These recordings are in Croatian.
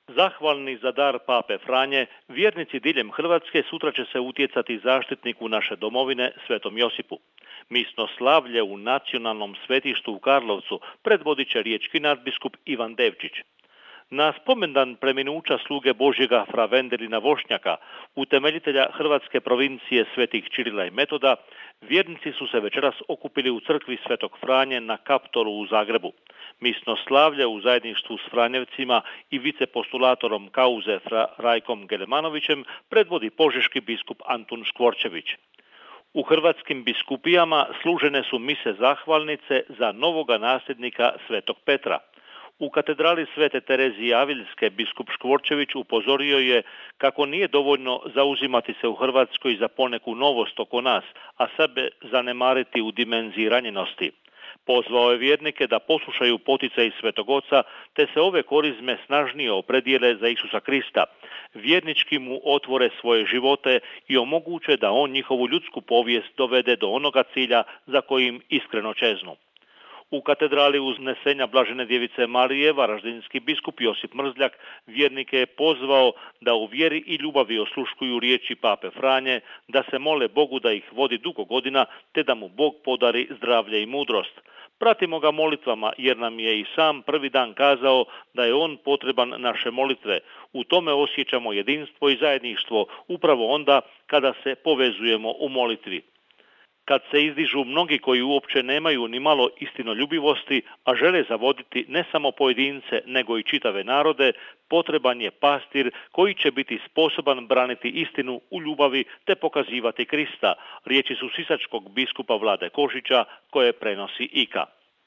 Zahvalni za dar Pape Franje, vjernici diljem Hrvatske sutra će se utjecati zaštitniku naše domovine, Svetom Josipu. Misno slavlje u nacionalnom svetištu u Karlovcu predvodit će riječki nadbiskup Ivan Devčić. Na spomendan preminuća sluge Božjega fra Vendelina Vošnjaka, utemeljitelja hrvatske provincije Svetih Čirila i Metoda, vjernici su se večeras okupili u crkvi Svetog Franje na Kaptolu u Zagrebu. Misno slavlje u zajedništvu s Franjevcima i vicepostulatorom kauze fra Rajkom Gelemanovićem predvodi požeški biskup Antun Škvorčević. U hrvatskim biskupijama služene su mise zahvalnice za novoga nasljednika Svetog Petra. U katedrali Svete Terezije Aviljske biskup Škvorčević upozorio je kako nije dovoljno zauzimati se u Hrvatskoj za poneku novost oko nas, a sebe zanemariti u dimenziji ranjenosti. Pozvao je vjernike da poslušaju poticaj Svetog Oca, te se ove korizme snažnije opredijele za Isusa Krista. Vjernički mu otvore svoje živote i omoguće da on njihovu ljudsku povijest dovede do onoga cilja za kojim iskreno čeznu. U katedrali Uznesenja Blažene djevice Marije varaždinski biskup Josip Mrzljak vjernike je pozvao da u vjeri i ljubavi osluškuju riječi Pape Franje, da se mole Bogu da ih vodi dugo godina, te da mu Bog podari zdravlje i mudrost. Pratimo ga molitvama jer nam je i sam prvi dan kazao da je on potreban naše molitve. U tome osjećamo jedinstvo i zajedništvo upravo onda kada se povezujemo u molitvi. Kad se izdižu mnogi koji uopće nemaju ni malo istinoljubivosti, a žele zavoditi ne samo pojedince, nego i čitave narode, potreban je pastir koji će biti sposoban braniti istinu u ljubavi te pokazivati Krista. Riječi su sisačkog biskupa Vlade Košića koje prenosi IKA.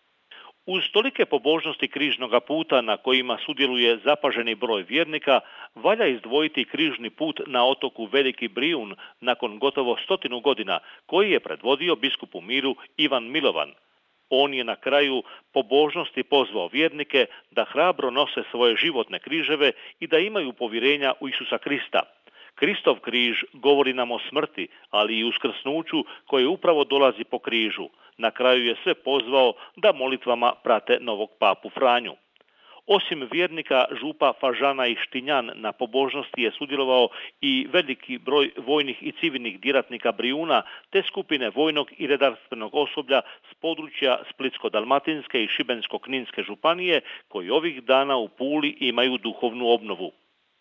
Uz tolike pobožnosti križnoga puta na kojima sudjeluje zapaženi broj vjernika, valja izdvojiti križni put na otoku Veliki Brijun nakon gotovo 100 godina, koji je predvodio biskupu miru Ivan Milovan. On je na kraju pobožnosti pozvao vjernike da hrabro nose svoje životne križeve i da imaju povjerenja u Isusa Krista. Kristov križ govori nam o smrti, ali i uskrsnuću koje upravo dolazi po križu. Na kraju je sve pozvao da molitvama prate novog papu Franju. Osim vjernika župa Fažana i Štinjan na pobožnosti je sudjelovao i veliki broj vojnih i civilnih djelatnika Brijuna te skupine vojnog i redarstvenog osoblja s područja Splitsko-dalmatinske i Šibensko-kninske županije koji ovih dana u Puli imaju duhovnu obnovu.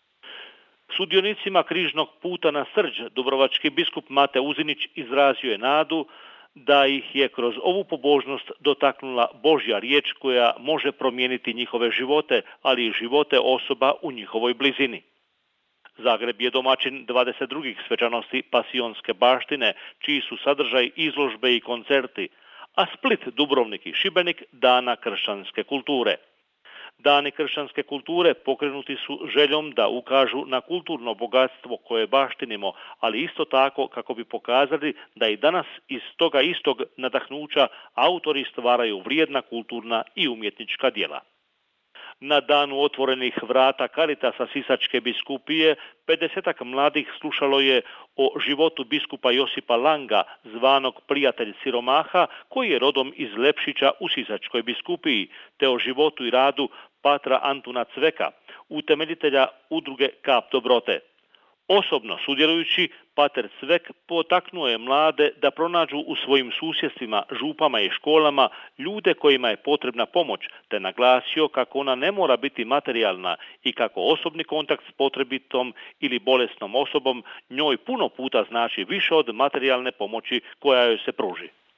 Sudionicima križnog puta na Srđ dubrovački biskup Mate Uzinić izrazio je nadu da ih je kroz ovu pobožnost dotaknula Božja riječ koja može promijeniti njihove živote, ali i živote osoba u njihovoj blizini. Zagreb je domaćin 22. svečanosti Pasionske baštine, čiji su sadržaj izložbe i koncerti, a Split, Dubrovnik i Šibenik Dana kršćanske kulture. Dani kršćanske kulture pokrenuti su željom da ukažu na kulturno bogatstvo koje baštinimo, ali isto tako kako bi pokazali da i danas iz toga istog nadahnuća autori stvaraju vrijedna kulturna i umjetnička djela. Na danu otvorenih vrata Karitasa Sisačke biskupije 50 mladih slušalo je o životu biskupa Josipa Langa, zvanog prijatelj siromaha, koji je rodom iz Lepšića u Sisačkoj biskupiji, te o životu i radu patra Antuna Cveka, utemeljitelja udruge Kap dobrote. Osobno sudjelujući, pater Cvek potaknuo je mlade da pronađu u svojim susjedstvima, župama i školama ljude kojima je potrebna pomoć, te naglasio kako ona ne mora biti materijalna i kako osobni kontakt s potrebitom ili bolesnom osobom njoj puno puta znači više od materijalne pomoći koja joj se pruži.